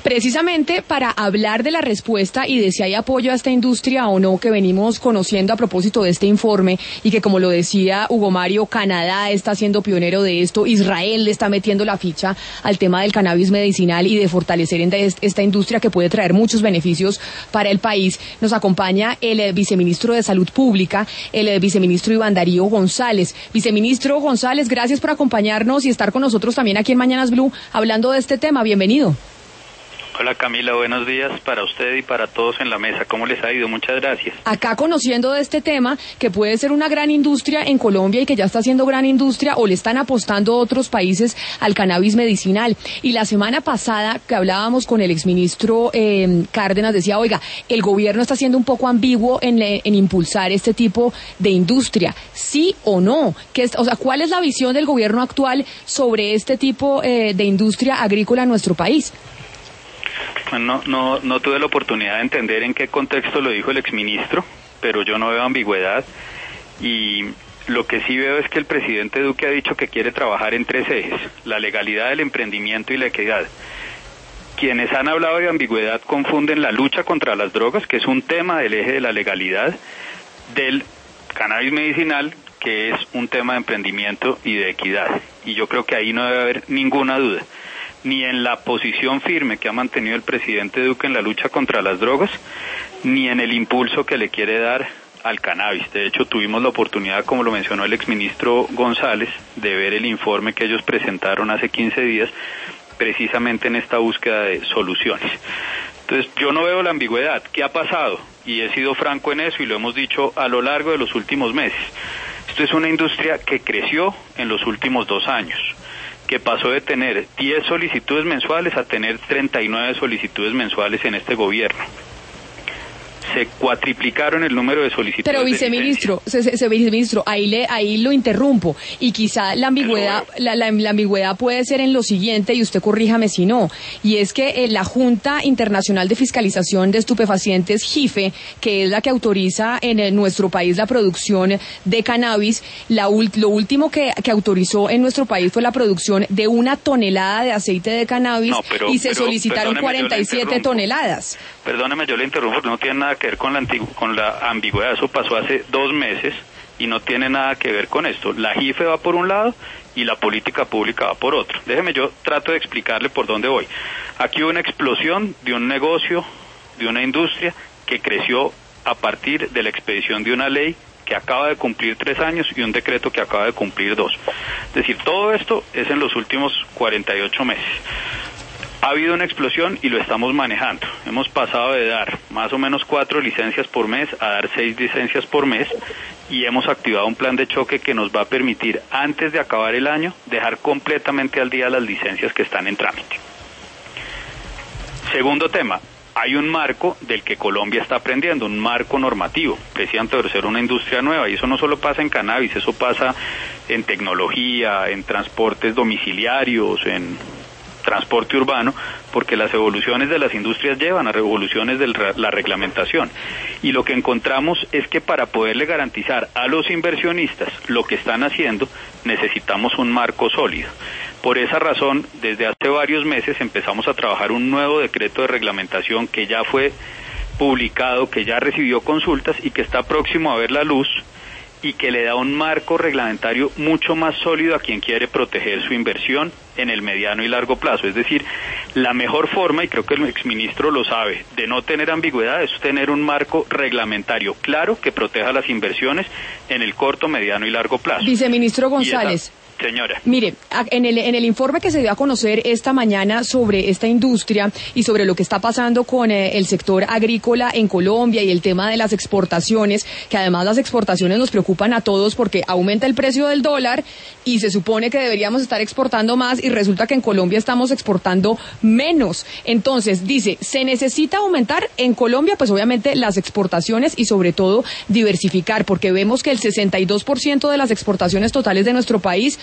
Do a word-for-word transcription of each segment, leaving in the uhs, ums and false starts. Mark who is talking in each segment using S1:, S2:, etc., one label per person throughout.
S1: precisamente para hablar de la respuesta y de si hay apoyo a esta industria o no, que venimos conociendo a propósito de este informe, y que, como lo decía Hugo Mario, Canadá está siendo pionero de esto, Israel le está metiendo la ficha al tema del cannabis medicinal y de fortalecer esta industria que puede traer muchos beneficios para el país. Nos acompaña el viceministro de Salud Pública, el viceministro Iván Darío González. Viceministro González, gracias por acompañarnos y estar con nosotros también aquí en Mañanas Blue hablando de este tema. Bienvenido.
S2: Hola Camila, buenos días para usted y para todos en la mesa. ¿Cómo les ha ido? Muchas gracias.
S1: Acá conociendo de este tema, que puede ser una gran industria en Colombia y que ya está siendo gran industria, o le están apostando otros países al cannabis medicinal. Y la semana pasada que hablábamos con el exministro eh, Cárdenas, decía, oiga, el gobierno está siendo un poco ambiguo en, en impulsar este tipo de industria. ¿Sí o no? ¿Qué es, o sea, ¿cuál es la visión del gobierno actual sobre este tipo eh, de industria agrícola en nuestro país?
S2: No, no, no tuve la oportunidad de entender en qué contexto lo dijo el exministro, pero yo no veo ambigüedad, y lo que sí veo es que el presidente Duque ha dicho que quiere trabajar en tres ejes: la legalidad, el emprendimiento y la equidad. Quienes han hablado de ambigüedad confunden la lucha contra las drogas, que es un tema del eje de la legalidad, del cannabis medicinal, que es un tema de emprendimiento y de equidad, y yo creo que ahí no debe haber ninguna duda, ni en la posición firme que ha mantenido el presidente Duque en la lucha contra las drogas, ni en el impulso que le quiere dar al cannabis. De hecho, tuvimos la oportunidad, como lo mencionó el exministro González, de ver el informe que ellos presentaron hace quince días, precisamente en esta búsqueda de soluciones. Entonces, yo no veo la ambigüedad. ¿Qué ha pasado? Y he sido franco en eso y lo hemos dicho a lo largo de los últimos meses. Esto es una industria que creció en los últimos dos años, que pasó de tener diez solicitudes mensuales a tener treinta y nueve solicitudes mensuales en este gobierno. Se cuatriplicaron el número de solicitudes.
S1: Pero viceministro, se, se, se, viceministro, ahí le, ahí lo interrumpo, y quizá la ambigüedad, la, la, la ambigüedad puede ser en lo siguiente, y usted corríjame si no, y es que eh, la Junta Internacional de Fiscalización de Estupefacientes, JIFE, que es la que autoriza en el, nuestro país la producción de cannabis, la, lo último que, que autorizó en nuestro país fue la producción de una tonelada de aceite de cannabis, no, pero, y se pero, solicitaron cuarenta y siete toneladas.
S2: Perdóneme, yo le interrumpo, no tiene nada que ver con la, antigu- con la ambigüedad. Eso pasó hace dos meses y no tiene nada que ver con esto. La JIFE va por un lado y la política pública va por otro. Déjeme, yo trato de explicarle por dónde voy. Aquí hubo una explosión de un negocio, de una industria que creció a partir de la expedición de una ley que acaba de cumplir tres años y un decreto que acaba de cumplir dos. Es decir, todo esto es en los últimos cuarenta y ocho meses. Ha habido una explosión y lo estamos manejando. Hemos pasado de dar más o menos cuatro licencias por mes a dar seis licencias por mes, y hemos activado un plan de choque que nos va a permitir, antes de acabar el año, dejar completamente al día las licencias que están en trámite. Segundo tema, hay un marco del que Colombia está aprendiendo, un marco normativo, precisamente por ser una industria nueva, y eso no solo pasa en cannabis, eso pasa en tecnología, en transportes domiciliarios, en transporte urbano, porque las evoluciones de las industrias llevan a revoluciones de la reglamentación. Y lo que encontramos es que para poderle garantizar a los inversionistas lo que están haciendo, necesitamos un marco sólido. Por esa razón, desde hace varios meses empezamos a trabajar un nuevo decreto de reglamentación que ya fue publicado, que ya recibió consultas y que está próximo a ver la luz, y que le da un marco reglamentario mucho más sólido a quien quiere proteger su inversión en el mediano y largo plazo. Es decir, la mejor forma, y creo que el exministro lo sabe, de no tener ambigüedad es tener un marco reglamentario claro que proteja las inversiones en el corto, mediano y largo plazo.
S1: Viceministro González.
S2: Señora.
S1: Mire, en el, en el informe que se dio a conocer esta mañana sobre esta industria y sobre lo que está pasando con eh, el sector agrícola en Colombia y el tema de las exportaciones, que además las exportaciones nos preocupan a todos porque aumenta el precio del dólar y se supone que deberíamos estar exportando más y resulta que en Colombia estamos exportando menos. Entonces, dice, se necesita aumentar en Colombia, pues obviamente las exportaciones y sobre todo diversificar, porque vemos que el sesenta y dos por ciento de las exportaciones totales de nuestro país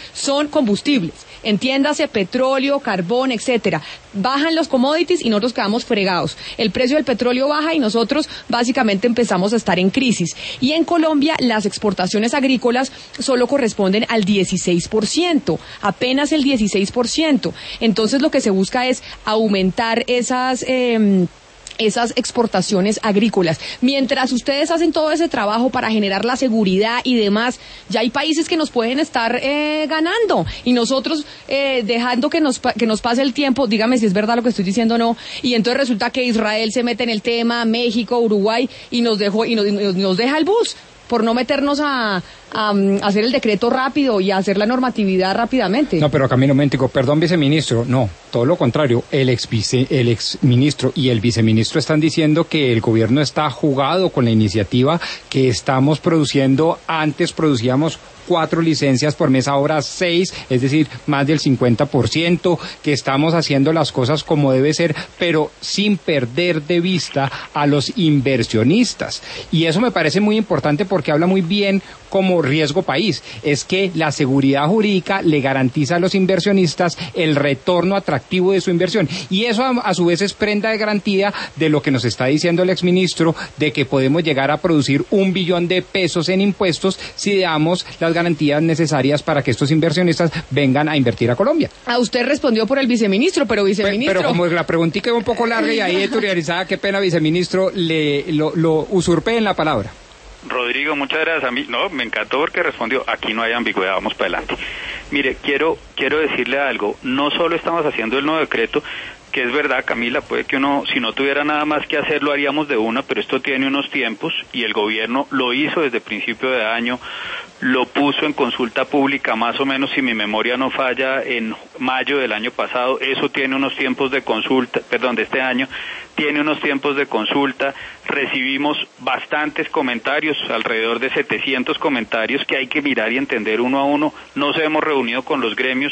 S1: son combustibles. Entiéndase, petróleo, carbón, etcétera. Bajan los commodities y nosotros quedamos fregados. El precio del petróleo baja y nosotros básicamente empezamos a estar en crisis. Y en Colombia las exportaciones agrícolas solo corresponden al dieciséis por ciento, apenas el dieciséis por ciento. Entonces lo que se busca es aumentar esas... Eh, esas exportaciones agrícolas. Mientras ustedes hacen todo ese trabajo para generar la seguridad y demás, ya hay países que nos pueden estar eh, ganando y nosotros eh, dejando que nos que nos pase el tiempo, dígame si es verdad lo que estoy diciendo o no, y entonces resulta que Israel se mete en el tema, México, Uruguay, y nos dejó y nos, nos deja el bus por no meternos a, a, a hacer el decreto rápido y a hacer la normatividad rápidamente.
S3: No, pero Camilo Méntico, perdón, viceministro, no, todo lo contrario, el ex vice, el ex ministro y el viceministro están diciendo que el gobierno está jugado con la iniciativa, que estamos produciendo, antes producíamos cuatro licencias por mes, ahora seis, es decir, más del cincuenta por ciento, que estamos haciendo las cosas como debe ser, pero sin perder de vista a los inversionistas. Y eso me parece muy importante porque habla muy bien como riesgo país, es que la seguridad jurídica le garantiza a los inversionistas el retorno atractivo de su inversión. Y eso a, a su vez es prenda de garantía de lo que nos está diciendo el exministro, de que podemos llegar a producir un billón de pesos en impuestos si damos las garantías necesarias para que estos inversionistas vengan a invertir a Colombia.
S1: A usted respondió por el viceministro, pero viceministro...
S3: Pero, pero como la preguntita es un poco larga y ahí editorializada, qué pena, viceministro, le lo, lo usurpé en la palabra.
S2: Rodrigo, muchas gracias. A mí, no, me encantó porque respondió, aquí no hay ambigüedad, vamos para adelante. Mire, quiero, quiero decirle algo, no solo estamos haciendo el nuevo decreto, que es verdad, Camila, puede que uno, si no tuviera nada más que hacer, lo haríamos de una, pero esto tiene unos tiempos y el gobierno lo hizo desde principio de año, lo puso en consulta pública más o menos, si mi memoria no falla, en mayo del año pasado, eso tiene unos tiempos de consulta, perdón, de este año, tiene unos tiempos de consulta, recibimos bastantes comentarios, alrededor de setecientos comentarios que hay que mirar y entender uno a uno, nos hemos reunido con los gremios,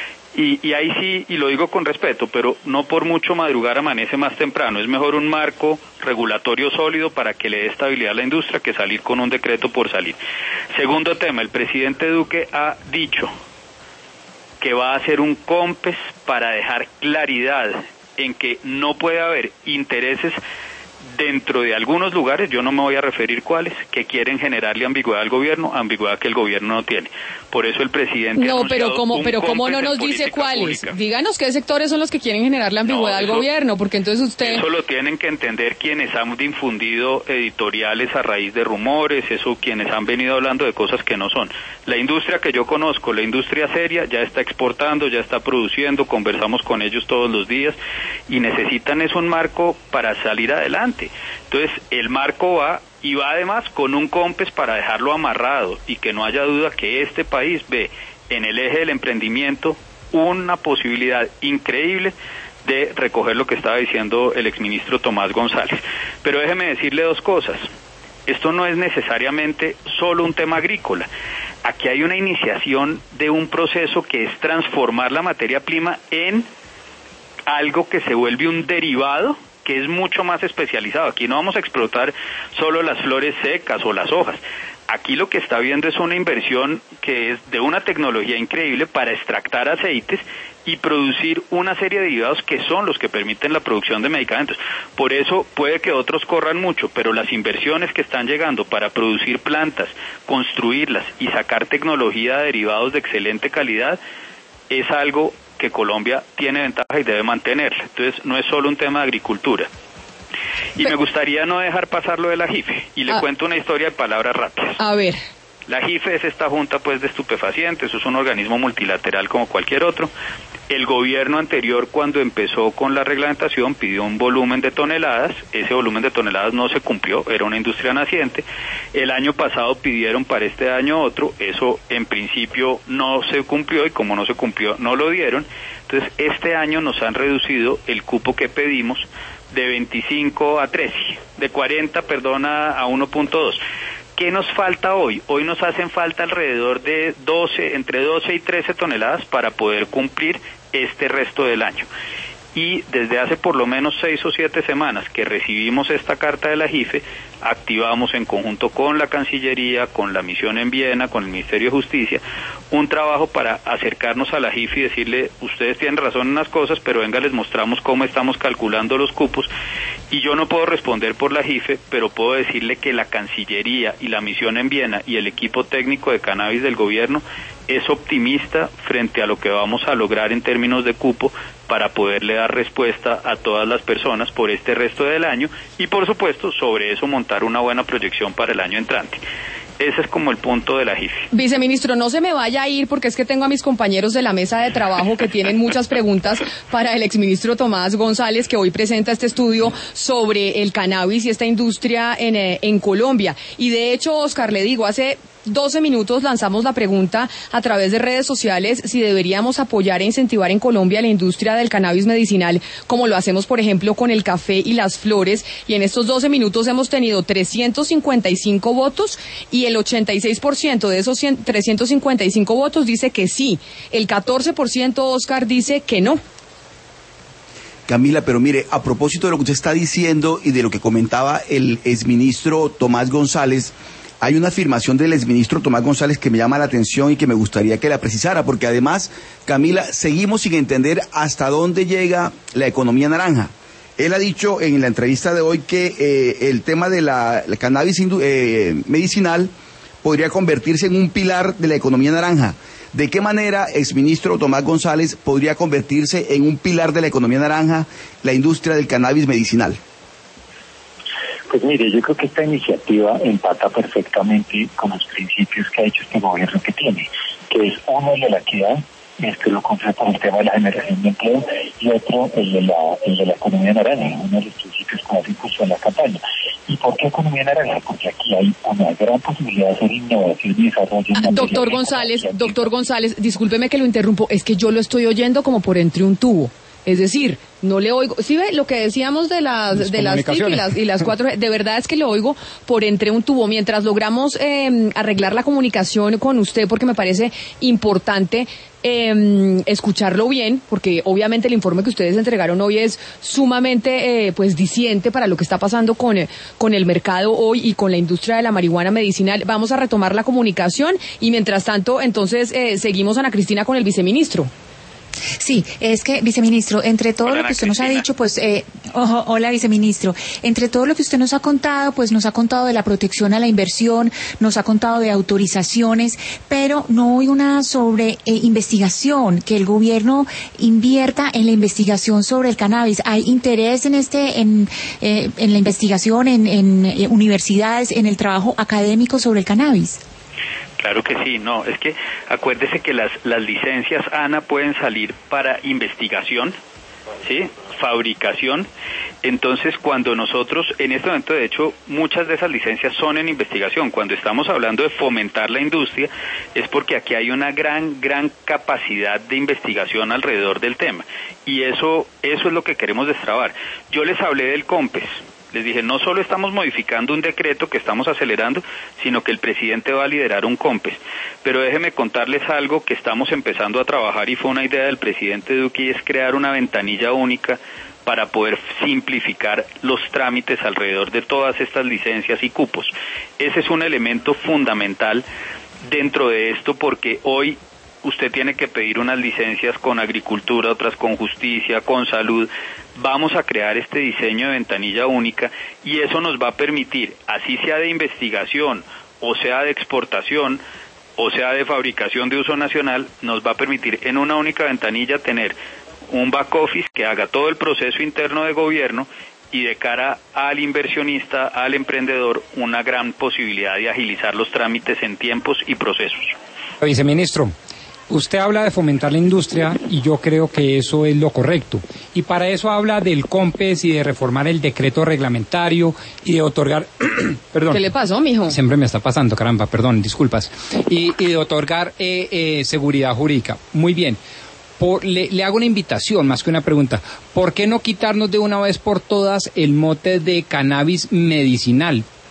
S2: Y, y ahí sí, y lo digo con respeto, pero no por mucho madrugar amanece más temprano. Es mejor un marco regulatorio sólido para que le dé estabilidad a la industria que salir con un decreto por salir. Segundo tema, el presidente Duque ha dicho que va a hacer un COMPES para dejar claridad en que no puede haber intereses dentro de algunos lugares, yo no me voy a referir cuáles, que quieren generarle ambigüedad al gobierno, ambigüedad que el gobierno no tiene. Por eso el presidente
S1: No, pero cómo, pero cómo no nos dice cuáles. Pública. Díganos qué sectores son los que quieren generarle ambigüedad no, eso, al gobierno, porque entonces usted...
S2: Eso lo tienen que entender quienes han difundido editoriales a raíz de rumores, eso quienes han venido hablando de cosas que no son. La industria que yo conozco, la industria seria, ya está exportando, ya está produciendo, conversamos con ellos todos los días y necesitan es un marco para salir adelante. Entonces, el marco va y va además con un COMPES para dejarlo amarrado y que no haya duda que este país ve en el eje del emprendimiento una posibilidad increíble de recoger lo que estaba diciendo el exministro Tomás González. Pero déjeme decirle dos cosas. Esto no es necesariamente solo un tema agrícola. Aquí hay una iniciación de un proceso que es transformar la materia prima en algo que se vuelve un derivado que es mucho más especializado. Aquí no vamos a explotar solo las flores secas o las hojas. Aquí lo que está viendo es una inversión que es de una tecnología increíble para extractar aceites y producir una serie de derivados que son los que permiten la producción de medicamentos. Por eso puede que otros corran mucho, pero las inversiones que están llegando para producir plantas, construirlas y sacar tecnología de derivados de excelente calidad es algo que Colombia tiene ventaja y debe mantenerla. Entonces no es solo un tema de agricultura. Y me gustaría no dejar pasar lo de la J I F E, y le ah, cuento una historia de palabras rápidas.
S1: A ver.
S2: La J I F E es esta junta pues de estupefacientes, eso es un organismo multilateral como cualquier otro. El gobierno anterior, cuando empezó con la reglamentación, pidió un volumen de toneladas, ese volumen de toneladas no se cumplió, era una industria naciente. El año pasado pidieron para este año otro, eso en principio no se cumplió y como no se cumplió no lo dieron. Entonces este año nos han reducido el cupo que pedimos de veinticinco a trece, de cuarenta, perdona, a uno punto dos. ¿Qué nos falta hoy? Hoy nos hacen falta alrededor de doce, entre doce y trece toneladas para poder cumplir este resto del año. y desde hace por lo menos seis o siete semanas que recibimos esta carta de la J I F E, activamos en conjunto con la Cancillería, con la misión en Viena, con el Ministerio de Justicia, un trabajo para acercarnos a la J I F E y decirle, ustedes tienen razón en unas cosas, pero venga, les mostramos cómo estamos calculando los cupos, y yo no puedo responder por la J I F E, pero puedo decirle que la Cancillería y la misión en Viena y el equipo técnico de cannabis del gobierno es optimista frente a lo que vamos a lograr en términos de cupo para poderle dar respuesta a todas las personas por este resto del año y, por supuesto, sobre eso montar una buena proyección para el año entrante. Ese es como el punto de la J I F E.
S1: Viceministro, no se me vaya a ir porque es que tengo a mis compañeros de la mesa de trabajo que tienen muchas preguntas para el exministro Tomás González, que hoy presenta este estudio sobre el cannabis y esta industria en, eh, en Colombia. Y de hecho, Oscar, le digo, hace doce minutos lanzamos la pregunta a través de redes sociales si deberíamos apoyar e incentivar en Colombia la industria del cannabis medicinal, como lo hacemos, por ejemplo, con el café y las flores, y en estos doce minutos hemos tenido trescientos cincuenta y cinco votos y el ochenta y seis por ciento de esos trescientos cincuenta y cinco votos dice que sí, el catorce por ciento, Oscar, dice que no.
S4: Camila, pero mire, a propósito de lo que usted está diciendo y de lo que comentaba el exministro Tomás González, hay una afirmación del exministro Tomás González que me llama la atención y que me gustaría que la precisara, porque además, Camila, seguimos sin entender hasta dónde llega la economía naranja. Él ha dicho en la entrevista de hoy que eh, el tema de la, la cannabis eh, medicinal podría convertirse en un pilar de la economía naranja. ¿De qué manera, exministro Tomás González, podría convertirse en un pilar de la economía naranja la industria del cannabis medicinal?
S5: Pues mire, yo creo que esta iniciativa empata perfectamente con los principios que ha hecho este gobierno que tiene, que es uno el de la equidad, esto lo confía con el tema de la generación de empleo, y otro el de la, el de la economía naranja, uno de los principios como se puso en la campaña. ¿Y por qué economía naranja? Porque aquí hay una gran posibilidad de hacer innovación y desarrollo.
S1: Ah, doctor González, doctor González, discúlpeme que lo interrumpo, es que yo lo estoy oyendo como por entre un tubo. Es decir, no le oigo. ¿Sí ve lo que decíamos de las, las de las T I C y las, y las cuatro G? De verdad es que lo oigo por entre un tubo. Mientras logramos eh, arreglar la comunicación con usted, porque me parece importante eh, escucharlo bien, porque obviamente el informe que ustedes entregaron hoy es sumamente eh, pues diciente para lo que está pasando con, eh, con el mercado hoy y con la industria de la marihuana medicinal. Vamos a retomar la comunicación y mientras tanto, entonces, eh, seguimos, Ana Cristina, con el viceministro.
S6: Sí, es que, viceministro, entre todo hola, lo que usted Cristina. nos ha dicho, pues, eh, oh, hola, viceministro, entre todo lo que usted nos ha contado, pues nos ha contado de la protección a la inversión, nos ha contado de autorizaciones, pero no oigo nada sobre eh, investigación, que el gobierno invierta en la investigación sobre el cannabis. ¿Hay interés en este, en, eh, en la investigación, en, en eh, universidades, en el trabajo académico sobre el cannabis?
S2: Claro que sí, no, es que acuérdese que las, las licencias ANA pueden salir para investigación, ¿sí? Fabricación. Entonces, cuando nosotros, en este momento, de hecho, muchas de esas licencias son en investigación. Cuando estamos hablando de fomentar la industria, es porque aquí hay una gran, gran capacidad de investigación alrededor del tema. Y eso, eso es lo que queremos destrabar. Yo les hablé del COMPES. Les dije, no solo estamos modificando un decreto que estamos acelerando, sino que el presidente va a liderar un COMPES. Pero déjenme contarles algo que estamos empezando a trabajar y fue una idea del presidente Duque, y es crear una ventanilla única para poder simplificar los trámites alrededor de todas estas licencias y cupos. Ese es un elemento fundamental dentro de esto, porque hoy usted tiene que pedir unas licencias con agricultura, otras con justicia, con salud. Vamos a crear este diseño de ventanilla única y eso nos va a permitir, así sea de investigación, o sea de exportación, o sea de fabricación de uso nacional, nos va a permitir en una única ventanilla tener un back office que haga todo el proceso interno de gobierno y de cara al inversionista, al emprendedor, una gran posibilidad de agilizar los trámites en tiempos y procesos.
S3: Viceministro, usted habla de fomentar la industria y yo creo que eso es lo correcto. Y para eso habla del COMPES y de reformar el decreto reglamentario y de otorgar... perdón.
S1: ¿Qué le pasó, mijo?
S3: Siempre me está pasando, caramba, perdón, disculpas. Y, y de otorgar eh, eh, seguridad jurídica. Muy bien. Por, le, le hago una invitación más que una pregunta. ¿Por qué no quitarnos de una vez por todas el mote de cannabis medicinal?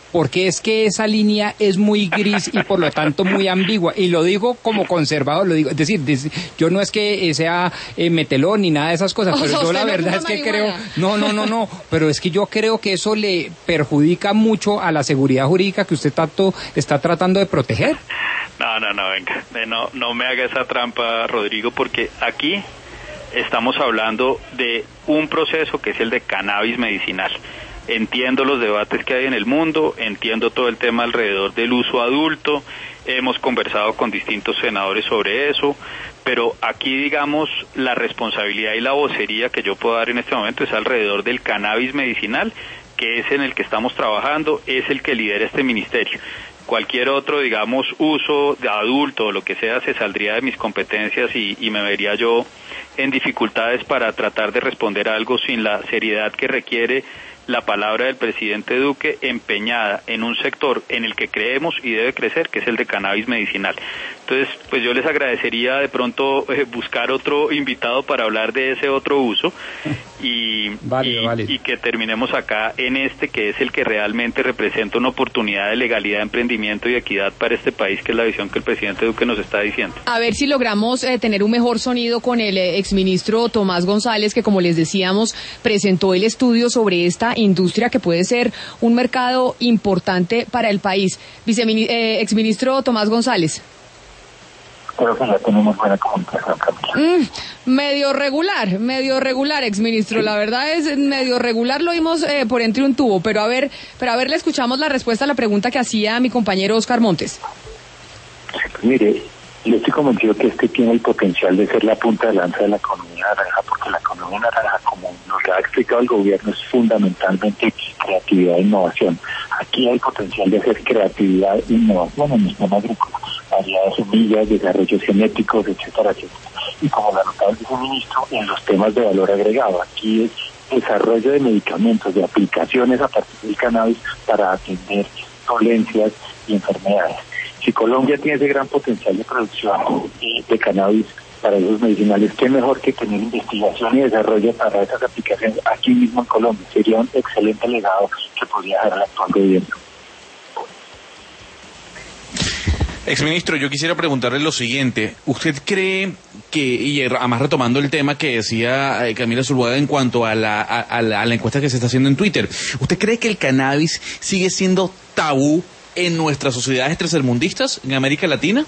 S3: porque es que esa línea es muy gris y por lo tanto muy ambigua, y lo digo como conservador, lo digo, es decir, yo no es que sea eh, metelón ni nada de esas cosas, pero yo la verdad es que creo, no, no, no, no, pero es que yo creo que eso le perjudica mucho a la seguridad jurídica que usted tanto está tratando de proteger.
S2: No, no, no, venga, no, no me haga esa trampa, Rodrigo, porque aquí estamos hablando de un proceso que es el de cannabis medicinal. Entiendo los debates que hay en el mundo, entiendo todo el tema alrededor del uso adulto, hemos conversado con distintos senadores sobre eso, pero aquí, digamos, la responsabilidad y la vocería que yo puedo dar en este momento es alrededor del cannabis medicinal, que es en el que estamos trabajando, es el que lidera este ministerio. Cualquier otro, digamos, uso de adulto o lo que sea se saldría de mis competencias y, y me vería yo en dificultades para tratar de responder algo sin la seriedad que requiere la palabra del presidente Duque, empeñada en un sector en el que creemos y debe crecer, que es el de cannabis medicinal. Entonces, pues yo les agradecería de pronto eh, buscar otro invitado para hablar de ese otro uso y,
S3: válido,
S2: y,
S3: válido.
S2: y que terminemos acá en este, que es el que realmente representa una oportunidad de legalidad, emprendimiento y equidad para este país, que es la visión que el presidente Duque nos está diciendo.
S1: A ver si logramos eh, tener un mejor sonido con el eh, exministro Tomás González, que como les decíamos, presentó el estudio sobre esta industria que puede ser un mercado importante para el país. Vicemin- eh, exministro Tomás González.
S5: Creo que ya tenemos buena comunicación.
S1: Mm, medio regular, medio regular, exministro. La verdad es medio regular, lo vimos eh, por entre un tubo, pero a ver, pero a ver, le escuchamos la respuesta a la pregunta que hacía mi compañero Oscar Montes.
S5: Pues mire, yo estoy convencido que este tiene el potencial de ser la punta de lanza de la economía naranja, porque la economía naranja, como nos ha explicado el gobierno, es fundamentalmente creatividad e innovación. Aquí hay potencial de hacer creatividad e innovación en el sistema agrícola, variedad de semillas, desarrollos genéticos, etcétera, etcétera. Y como la notaba el viceministro, en los temas de valor agregado, aquí es desarrollo de medicamentos, de aplicaciones a partir del cannabis para atender dolencias y enfermedades. Si Colombia tiene ese gran potencial de producción de cannabis para esos medicinales, qué mejor que tener investigación y desarrollo para esas aplicaciones aquí mismo en Colombia. Sería un excelente legado que podría dar el actual gobierno.
S7: Exministro, yo quisiera preguntarle lo siguiente. ¿Usted cree que, y además retomando el tema que decía Camila Zuluaga en cuanto a la, a, a la, a la encuesta que se está haciendo en Twitter, ¿usted cree que el cannabis sigue siendo tabú en nuestras sociedades tercermundistas, en América Latina?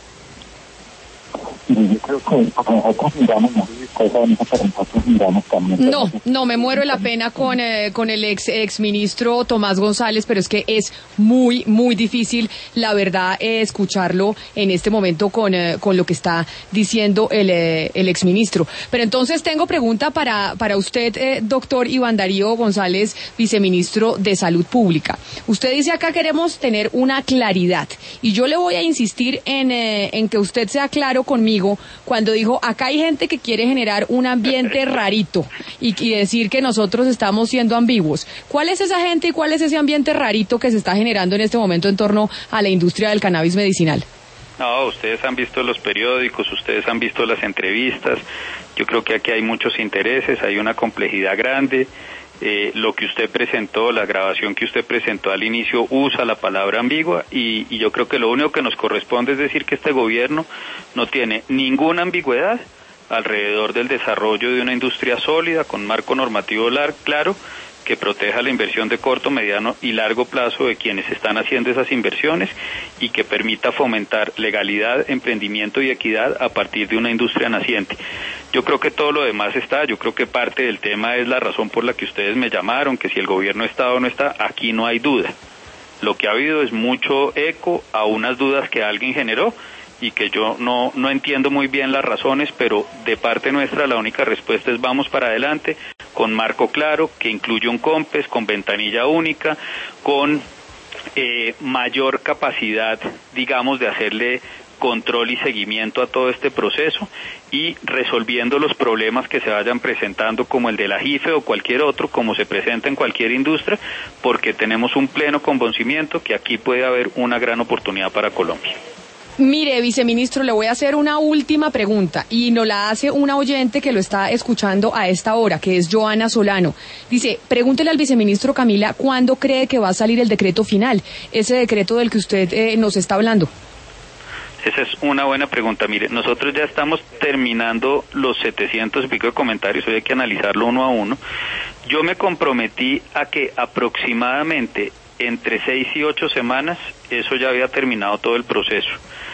S5: Yo creo que nosotros miramos, nosotros miramos también.
S1: No, no, me muero de la pena con, eh, con el ex, ex ministro Tomás González, pero es que es muy, muy difícil, la verdad, eh, escucharlo en este momento con, eh, con lo que está diciendo el, eh, el ex ministro. Pero entonces tengo pregunta para, para usted, eh, doctor Iván Darío González, viceministro de Salud Pública. Usted dice acá queremos tener una claridad, y yo le voy a insistir en, eh, en que usted sea claro conmigo cuando dijo, acá hay gente que quiere generar un ambiente rarito y, y decir que nosotros estamos siendo ambiguos. ¿Cuál es esa gente y cuál es ese ambiente rarito que se está generando en este momento en torno a la industria del cannabis medicinal?
S2: No, ustedes han visto los periódicos, ustedes han visto las entrevistas. Yo creo que aquí hay muchos intereses, hay una complejidad grande. Eh, lo que usted presentó, la grabación que usted presentó al inicio usa la palabra ambigua y, y yo creo que lo único que nos corresponde es decir que este gobierno no tiene ninguna ambigüedad alrededor del desarrollo de una industria sólida con marco normativo lar- claro que proteja la inversión de corto, mediano y largo plazo de quienes están haciendo esas inversiones y que permita fomentar legalidad, emprendimiento y equidad a partir de una industria naciente. Yo creo que todo lo demás está, yo creo que parte del tema es la razón por la que ustedes me llamaron, que si el gobierno está o no está, aquí no hay duda. Lo que ha habido es mucho eco a unas dudas que alguien generó y que yo no, no entiendo muy bien las razones, pero de parte nuestra la única respuesta es vamos para adelante, con marco claro, que incluye un COMPES, con ventanilla única, con eh, mayor capacidad, digamos, de hacerle control y seguimiento a todo este proceso y resolviendo los problemas que se vayan presentando como el de la J I F E o cualquier otro, como se presenta en cualquier industria, porque tenemos un pleno convencimiento que aquí puede haber una gran oportunidad para Colombia.
S1: Mire, viceministro, le voy a hacer una última pregunta y nos la hace una oyente que lo está escuchando a esta hora, que es Joana Solano. Dice, pregúntele al viceministro Camila cuándo cree que va a salir el decreto final, ese decreto del que usted eh, nos está hablando.
S2: Esa es una buena pregunta. Mire, nosotros ya estamos terminando los setecientos y pico de comentarios, hoy hay que analizarlo uno a uno. Yo me comprometí a que aproximadamente entre seis y ocho semanas eso ya había terminado todo el proceso.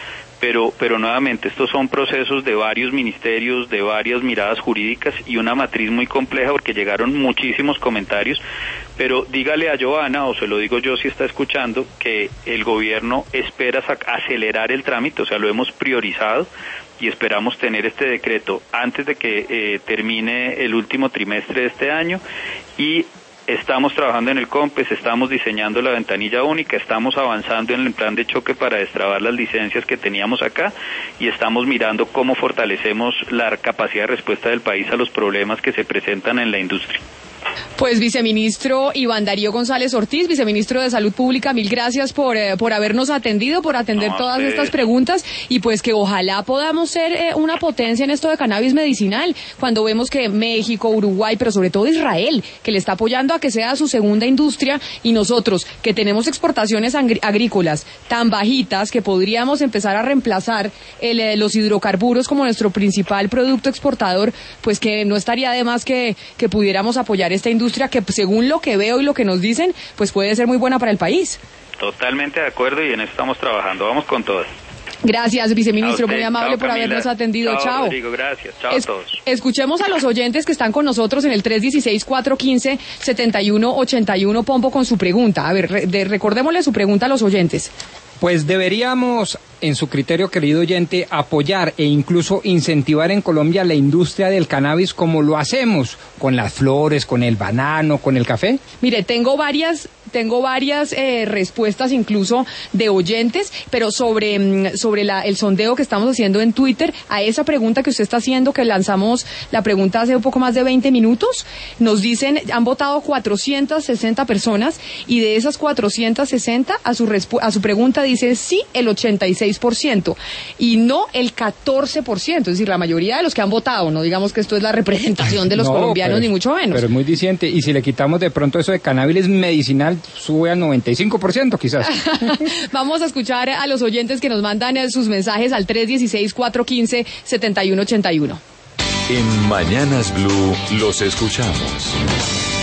S2: Pero, pero nuevamente, estos son procesos de varios ministerios, de varias miradas jurídicas y una matriz muy compleja porque llegaron muchísimos comentarios, pero dígale a Joana, o se lo digo yo si está escuchando, que el gobierno espera acelerar el trámite, o sea, lo hemos priorizado y esperamos tener este decreto antes de que eh, termine el último trimestre de este año y estamos trabajando en el COMPES, estamos diseñando la ventanilla única, estamos avanzando en el plan de choque para destrabar las licencias que teníamos acá y estamos mirando cómo fortalecemos la capacidad de respuesta del país a los problemas que se presentan en la industria.
S1: Pues viceministro Iván Darío González Ortiz, viceministro de Salud Pública, mil gracias por eh, por habernos atendido, por atender no, todas ustedes. estas preguntas y pues que ojalá podamos ser eh, una potencia en esto de cannabis medicinal, cuando vemos que México, Uruguay, pero sobre todo Israel, que le está apoyando a que sea su segunda industria y nosotros, que tenemos exportaciones agrícolas tan bajitas que podríamos empezar a reemplazar el, eh, los hidrocarburos como nuestro principal producto exportador, pues que no estaría de más que, que pudiéramos apoyar esta industria que según lo que veo y lo que nos dicen, pues puede ser muy buena para el país.
S2: Totalmente de acuerdo y en eso estamos trabajando. Vamos con todas.
S1: Gracias, viceministro,
S2: usted,
S1: muy amable
S2: chao,
S1: por
S2: Camila.
S1: habernos atendido. Chao.
S2: Chao, Rodrigo, gracias. Chao
S1: es,
S2: a todos.
S1: Escuchemos a los oyentes que están con nosotros en el tres uno seis, cuatro uno cinco, siete uno ocho uno, Pompo, con su pregunta. A ver, re, de, recordémosle su pregunta a los oyentes.
S3: Pues deberíamos, en su criterio, querido oyente, apoyar e incluso incentivar en Colombia la industria del cannabis como lo hacemos con las flores, con el banano, con el café.
S1: Mire, tengo varias... Tengo varias eh, respuestas incluso de oyentes, pero sobre, sobre la, el sondeo que estamos haciendo en Twitter, a esa pregunta que usted está haciendo, que lanzamos la pregunta hace un poco más de veinte minutos, nos dicen, han votado cuatrocientas sesenta personas y de esas cuatrocientas sesenta a su, a su pregunta dice sí el ochenta y seis por ciento y no el catorce por ciento, es decir, la mayoría de los que han votado, no digamos que esto es la representación de los no, colombianos
S3: pero,
S1: ni mucho menos.
S3: Pero es muy diciente, y si le quitamos de pronto eso de cannabis medicinal, sube al noventa y cinco por ciento quizás.
S1: Vamos a escuchar a los oyentes que nos mandan sus mensajes al tres uno seis, cuatro uno cinco, siete uno ocho uno.
S8: En Mañanas Blue los escuchamos.